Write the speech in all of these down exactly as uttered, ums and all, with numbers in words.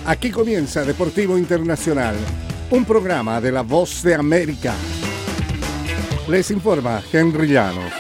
Aquí comienza Deportivo Internacional, un programa de La Voz de América. Les informa Henry Llanos.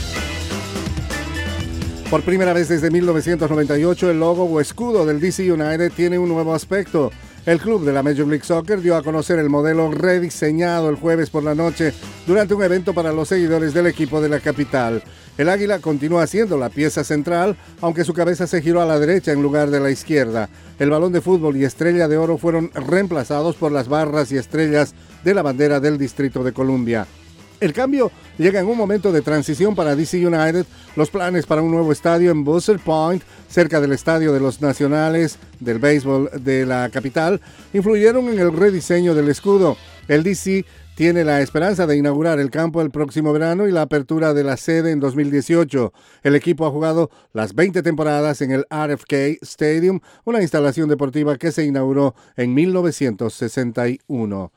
Por primera vez desde mil novecientos noventa y ocho, el logo o escudo del D C United tiene un nuevo aspecto. El club de la Major League Soccer dio a conocer el modelo rediseñado el jueves por la noche durante un evento para los seguidores del equipo de la capital. El águila continúa siendo la pieza central, aunque su cabeza se giró a la derecha en lugar de la izquierda. El balón de fútbol y estrella de oro fueron reemplazados por las barras y estrellas de la bandera del Distrito de Columbia. El cambio llega en un momento de transición para D C United. Los planes para un nuevo estadio en Buzzard Point, cerca del estadio de los Nacionales del béisbol de la capital, influyeron en el rediseño del escudo. El D C tiene la esperanza de inaugurar el campo el próximo verano y la apertura de la sede en dos mil dieciocho. El equipo ha jugado las veinte temporadas en el R F K Stadium, una instalación deportiva que se inauguró en mil novecientos sesenta y uno.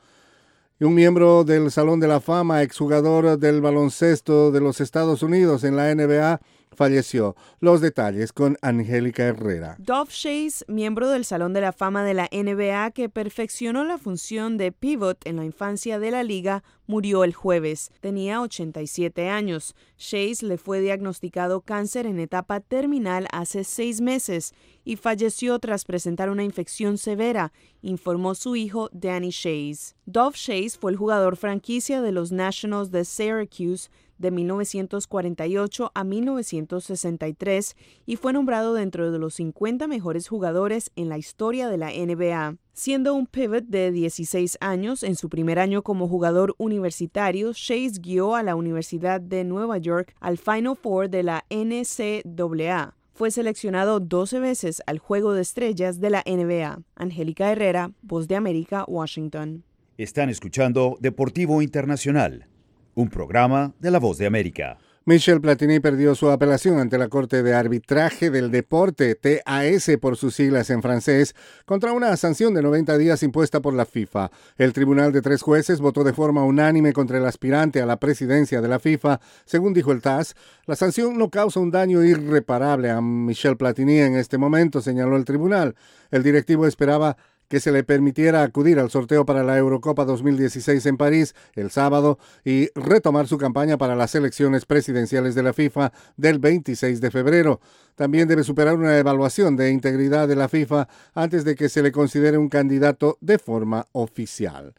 Y un miembro del Salón de la Fama, exjugador del baloncesto de los Estados Unidos en la N B A, falleció. Los detalles con Angélica Herrera. Dov Chase, miembro del Salón de la Fama de la N B A que perfeccionó la función de pivot en la infancia de la liga, murió el jueves. Tenía ochenta y siete años. Chase le fue diagnosticado cáncer en etapa terminal hace seis meses y falleció tras presentar una infección severa, informó su hijo Danny Chase. Dov Chase fue el jugador franquicia de los Nationals de Syracuse de mil novecientos cuarenta y ocho a mil novecientos sesenta y tres y fue nombrado dentro de los cincuenta mejores jugadores en la historia de la N B A. Siendo un pivot de dieciséis años, en su primer año como jugador universitario, Chase guió a la Universidad de Nueva York al Final Four de la N C A A. Fue seleccionado doce veces al Juego de Estrellas de la N B A. Angélica Herrera, Voz de América, Washington. Están escuchando Deportivo Internacional, un programa de La Voz de América. Michel Platini perdió su apelación ante la Corte de Arbitraje del Deporte, T A S por sus siglas en francés, contra una sanción de noventa días impuesta por la FIFA. El tribunal de tres jueces votó de forma unánime contra el aspirante a la presidencia de la FIFA. Según dijo el T A S, la sanción no causa un daño irreparable a Michel Platini en este momento, señaló el tribunal. El directivo esperaba que se le permitiera acudir al sorteo para la Eurocopa dos mil dieciséis en París el sábado y retomar su campaña para las elecciones presidenciales de la FIFA del veintiséis de febrero. También debe superar una evaluación de integridad de la FIFA antes de que se le considere un candidato de forma oficial.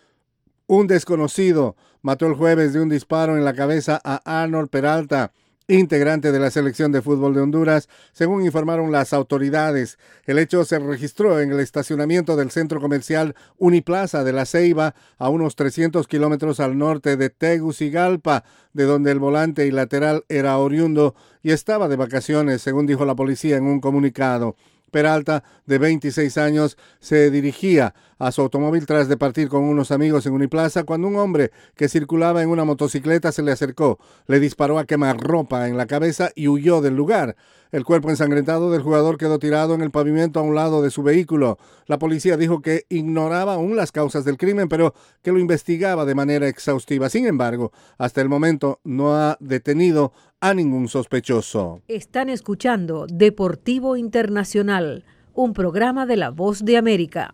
Un desconocido mató el jueves de un disparo en la cabeza a Arnold Peralta, integrante de la selección de fútbol de Honduras, según informaron las autoridades. El hecho se registró en el estacionamiento del centro comercial Uniplaza de La Ceiba, a unos trescientos kilómetros al norte de Tegucigalpa, de donde el volante y lateral era oriundo y estaba de vacaciones, según dijo la policía en un comunicado. Peralta, de veintiséis años, se dirigía a su automóvil tras de partir con unos amigos en Uniplaza cuando un hombre que circulaba en una motocicleta se le acercó, le disparó a quemarropa en la cabeza y huyó del lugar. El cuerpo ensangrentado del jugador quedó tirado en el pavimento a un lado de su vehículo. La policía dijo que ignoraba aún las causas del crimen, pero que lo investigaba de manera exhaustiva. Sin embargo, hasta el momento no ha detenido a ningún sospechoso. Están escuchando Deportivo Internacional, un programa de La Voz de América.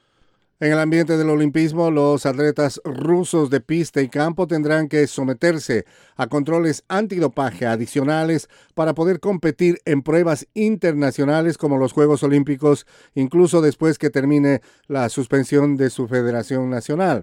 En el ambiente del olimpismo, los atletas rusos de pista y campo tendrán que someterse a controles antidopaje adicionales para poder competir en pruebas internacionales como los Juegos Olímpicos, incluso después que termine la suspensión de su federación nacional.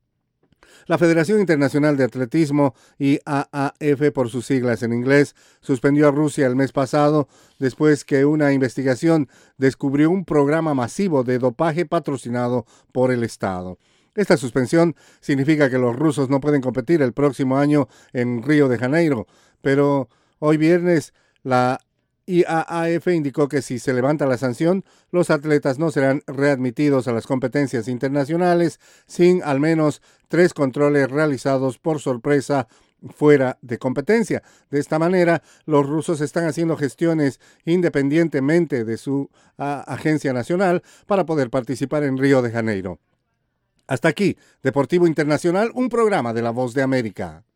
La Federación Internacional de Atletismo, I A A F por sus siglas en inglés, suspendió a Rusia el mes pasado después que una investigación descubrió un programa masivo de dopaje patrocinado por el Estado. Esta suspensión significa que los rusos no pueden competir el próximo año en Río de Janeiro, pero hoy viernes la I A A F indicó que si se levanta la sanción, los atletas no serán readmitidos a las competencias internacionales sin al menos tres controles realizados por sorpresa fuera de competencia. De esta manera, los rusos están haciendo gestiones independientemente de su a, agencia nacional para poder participar en Río de Janeiro. Hasta aquí, Deportivo Internacional, un programa de La Voz de América.